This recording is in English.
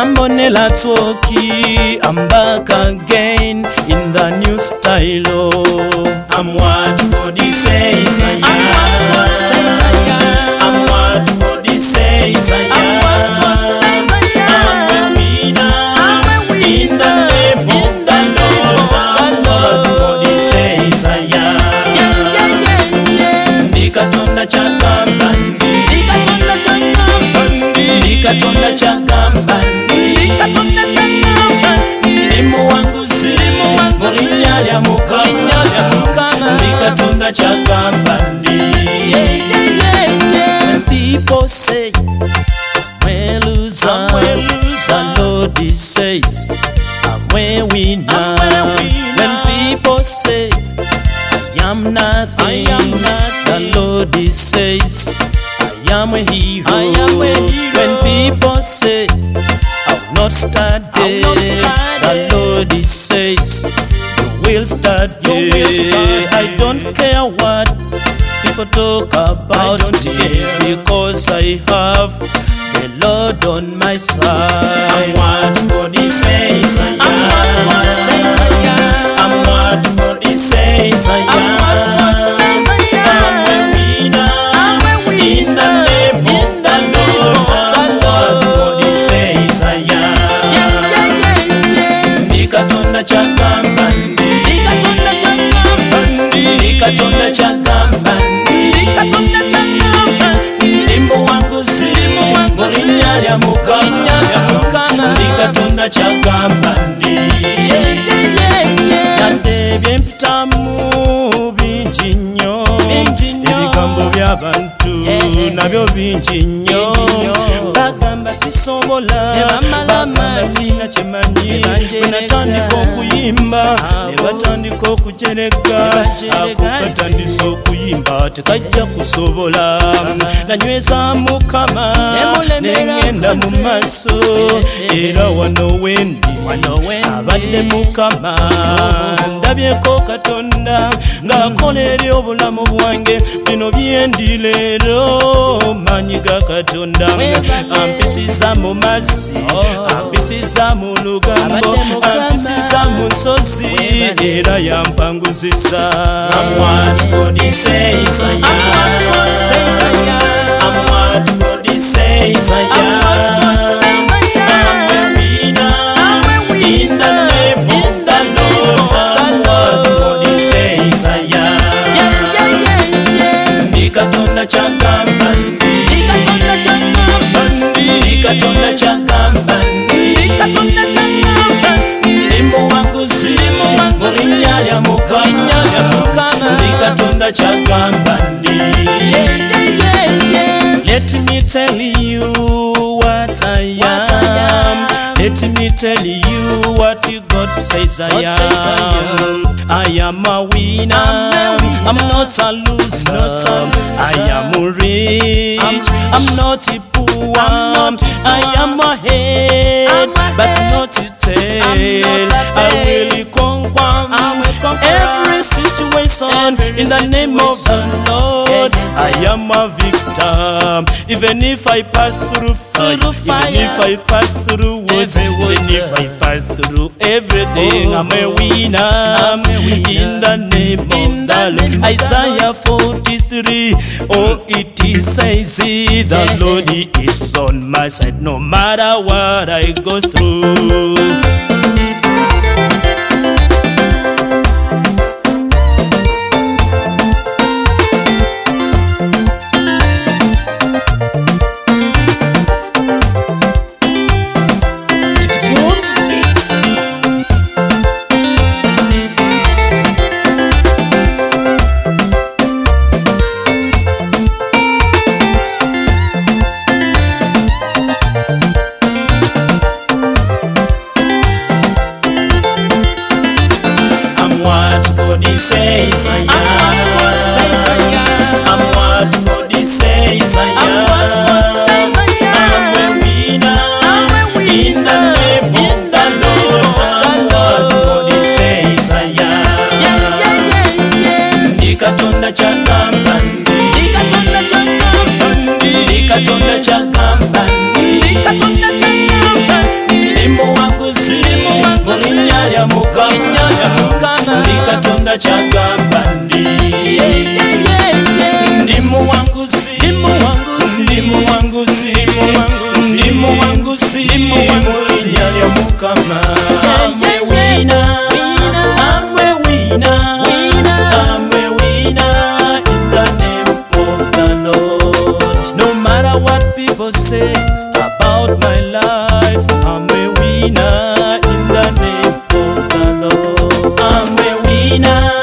Ambonella Twoki, I'm back again in the new style. Oh. I'm what God says I am. I'm what God says I am. I'm what God says I am. I'm what God says I am. I'm a winner in the name of the Lord. I'm what God says I am. Nikatonda chakambandi, nikatonda chakambandi, nikatonda chakambandi, nikatonda chakambandi. Limu wangu silimu wangu linyalya mukama, nikatonda chakambandi. When people say I'm a loser, the Lord says I'm a winner. When people say I am nothing, the Lord says I am a hero. When people say I will not start the Lord says you will start. I don't care what people talk about me, because I have the Lord on my side. I'm what God says I am. I'm what God says I am. I'm what God says I am. I'm what God says I am. I'm a winner in the name of the Lord. I'm what God says I am. Nikatonda chakambandi, nikatonda chakambandi, nikatonda chakambandi, nikatonda chakambandi. Limbo wangu silimu linyalya mukama, nikatonda chakambandi. Yandebye mpitamu bingi nnyo, ebigambo by'abantu nabyo bingi nnyo. Bagamba sisobola, bagamba sina kyemanyi. Bwe natandika okuyimba ne batandika okujereka, ako katandisa okuyimba tekajja kusobola. Nanyweza Mukama nengenda mu maaso, era wano wendi abadde Mukama. Ndabyeko Katonda ng'akola eri obulamu bwange, bino byendi leero maanyi ga Katonda. Ampisiza mu mazzi, ampisiza mu lugambo, ampisiza mu nsozi, era yampanguzisa. I'm what God says I am. I'm what God says I am. I'm what God says I am. I'm a winner in the name of the Lord. I'm what God says I am. Nikatonda chakambandi, nikatonda chakambandi, nikatonda chakambandi, nikatonda chakambandi. Limbo wangu silimu linyalya mukama, nikatonda chakambandi. Let me tell you what I am. Let me tell you what God says I am. I am a winner. I'm not a loser. I am rich. I'm not a poor. I am a head, but not a tail. I will conquer every situation in the name of the Lord. I am a victor. Even if I pass through fire, even if I pass through woods, even if I pass through everything, I'm a winner in the name of the Lord. Isaiah 43, oh, it says the Lord is on my side, no matter what I go through. God says I am. I'm what God says I am. I'm what God says I am. I'm a winner in the name of the Lord. I'm what God says I am. Nikatonda chakambandi, nikatonda chakambandi, nikatonda chakambandi, nikatonda chakambandi. I'm a winner. I'm a winner. I'm a winner in the name of the Lord. No matter what people say about my life, I'm a winner in the name of the Lord. I'm a winner.